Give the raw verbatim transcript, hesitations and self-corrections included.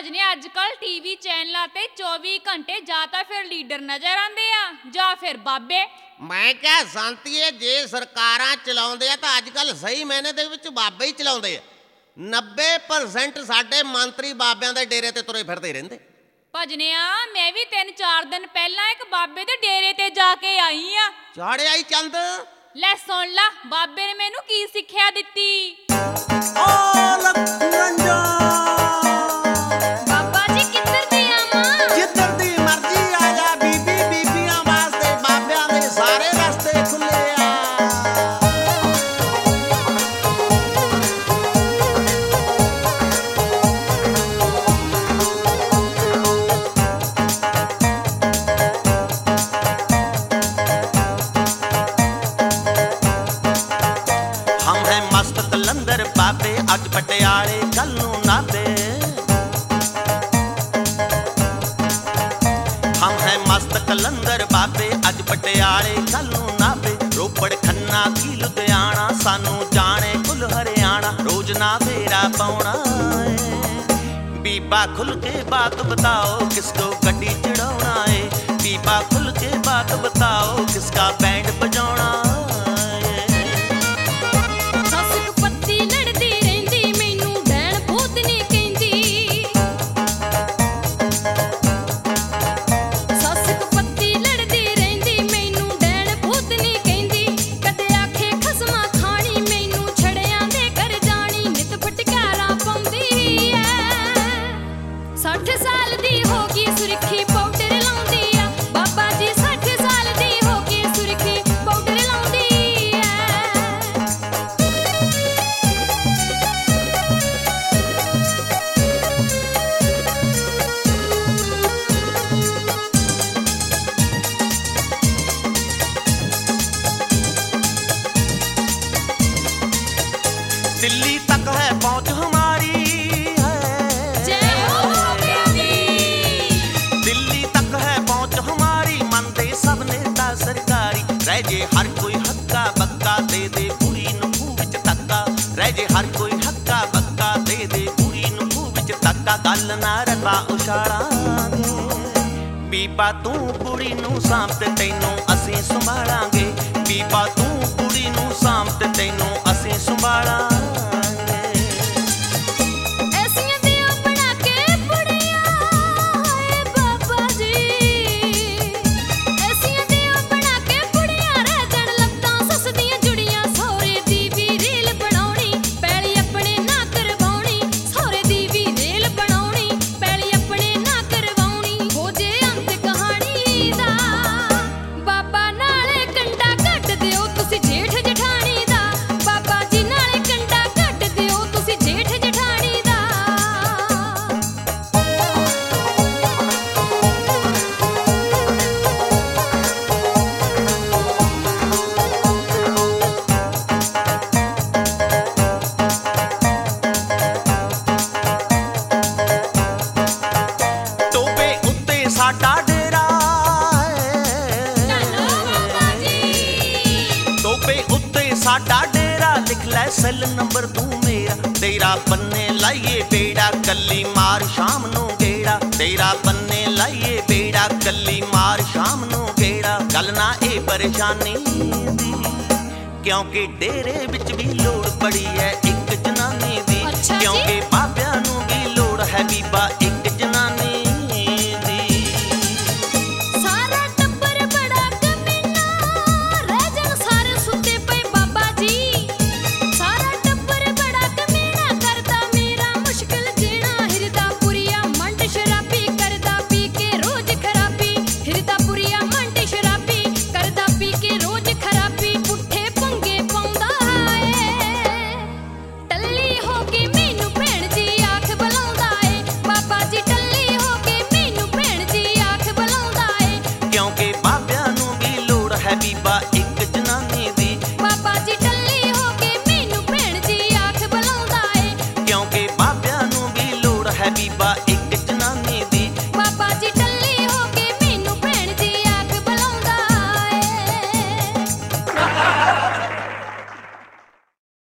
ਭਜਨੇ ਅੱਜ ਕੱਲ ਟੀਵੀ ਚੈਨਲਾਂ ਤੇ ਚੌਵੀ ਘੰਟੇ ਜਾਂ ਤਾਂ ਫਿਰ ਲੀਡਰ ਨਜ਼ਰ ਆਉਂਦੇ ਆ ਜਾਂ ਫਿਰ ਬਾਬੇ। ਮੈਂ ਕਿਹਾ ਸੰਤੀਏ ਜੇ ਸਰਕਾਰਾਂ ਚਲਾਉਂਦੇ ਆ ਤਾਂ ਅੱਜ ਕੱਲ ਸਹੀ ਮਾਇਨੇ ਦੇ ਵਿੱਚ ਬਾਬੇ ਹੀ ਚਲਾਉਂਦੇ ਆ। ਨੱਬੇ ਪ੍ਰਸੈਂਟ ਸਾਡੇ ਮੰਤਰੀ ਬਾਬਿਆਂ ਦੇ ਡੇਰੇ ਤੇ ਤੁਰੇ ਫਿਰਦੇ ਰਹਿੰਦੇ। ਭਜਨਿਆ ਮੈਂ ਵੀ ਤਿੰਨ ਚਾਰ ਦਿਨ ਪਹਿਲਾਂ ਇੱਕ ਬਾਬੇ ਦੇ ਡੇਰੇ ਤੇ ਜਾ ਕੇ ਆਈ ਆ। ਚਾੜਿਆ ਹੀ ਚੰਦ। ਲੈ ਸੁਣ ਲਾ ਬਾਬੇ ਨੇ ਮੈਨੂੰ ਕੀ ਸਿੱਖਿਆ ਦਿੱਤੀ। ਬਾਬਾ ਜੀ ਕਿੱਧਰ ਦੀ ਆਵਾਂ? ਜਿੱਧਰ ਦੀ ਮਰਜ਼ੀ ਆ ਜਾ ਬੀਬੀ, ਬੀਬੀਆਂ ਵਾਸਤੇ ਬਾਬਿਆਂ ਦੇ ਸਾਰੇ ਰਸਤੇ ਖੁੱਲੇ ਆ। ਕਲੰਦਰ ਬਾਬੇ ਅੱਜ ਪਟਿਆਲੇ ਕੱਲ ਨੂੰ ਨਾਭੇ। ਹਮ ਹੈ ਮਸਤ ਕਲੰਦਰ ਬਾਬੇ ਅੱਜ ਪਟਿਆਲੇ ਕੱਲ ਨੂੰ ਨਾਭੇ। ਰੋਪੜ ਖੰਨਾ ਕੀ ਲੁਧਿਆਣਾ ਸਾਨੂੰ ਜਾਣੇ ਕੁੱਲ ਹਰਿਆਣਾ। ਰੋਜ਼ ਨਾ ਫੇਰਾ ਪਾਉਣਾ ਏ ਬੀਬਾ ਖੁੱਲ ਕੇ ਬਾਤ ਬਤਾਓ ਕਿਸਕੋ ਗੱਡੀ ਚੜਾਉਣਾ ਏ। ਬੀਬਾ ਖੁੱਲ ਕੇ ਬਾਤ ਬਤਾਓ ਕਿਸਕਾ ਬੈਂਡ ਬਜਾਉਣਾ। दिल्ली तक है पहुंच हमारी है। जय हो दिल्ली तक है पहुंच हमारी। मनते सब नेता सरकारी। रह जे हर कोई हक्का बक्का दे दे कुड़ी नूं खूह विच धक्का। रह जे हर कोई हक्का बक्का दे दे कुड़ी नूं खूह विच धक्का। गल ना रता उछाड़ांगे बीबा तू कुड़ी नूं साਂਭ ते तैनूं असीं संभालांगे। बीबा तू कुड़ी नूं साਂਭ ते तैनूं असीं संभालांगे। ਸਾਡਾ ਡੇਰਾ ਤੋਬੇ ਉੱਤੇ ਸਾਡਾ ਡੇਰਾ। ਲਿਖ ਲੈ ਸੈੱਲ ਨੰਬਰ ਤੂੰ ਮੇਰਾ। ਤੇਰਾ ਬੰਨੇ ਲਾਈਏ ਬੇੜਾ ਕੱਲੀ ਮਾਰ ਸ਼ਾਮ ਨੂੰ ਗੇੜਾ। ਤੇਰਾ ਬੰਨੇ ਲਾਈਏ ਬੇੜਾ ਕੱਲੀ ਮਾਰ ਸ਼ਾਮ ਨੂੰ ਗੇੜਾ। ਗੱਲ ਨਾ ਇਹ ਪਰੇਸ਼ਾਨੀ ਦੀ ਕਿਉਂਕਿ ਡੇਰੇ ਵਿੱਚ ਵੀ ਲੋੜ ਪੜੀ ਹੈ ਇੱਕ ਜਨਾਨੀ ਦੀ। ਕਿਉਂਕਿ